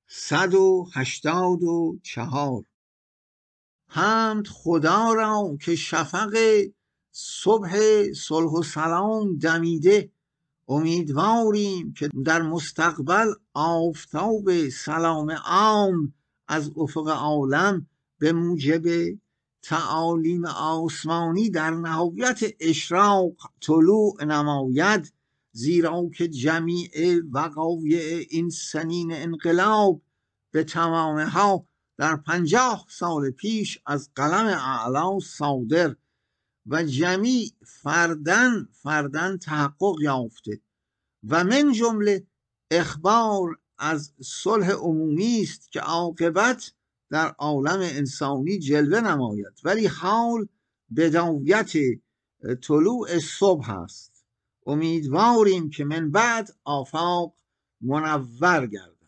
184. حمد خدا را که شفق صبح صلح و سلام دمیده، امیدواریم که در مستقبل آفتاب سلام عام از افق عالم به موجب تعالیم آسمانی در نهایت اشراق طلوع نماید، زیرا که جمیع وقایع این سنین انقلاب به تمامه ها در 50 سال پیش از قلم اعلی صادر و جمیع فردن تحقق یافته و من جمله اخبار از صلح عمومی است که عاقبت در عالم انسانی جلوه نماید، ولی حال بدایت طلوع صبح است. امیدواریم که من بعد آفاق منور گردد.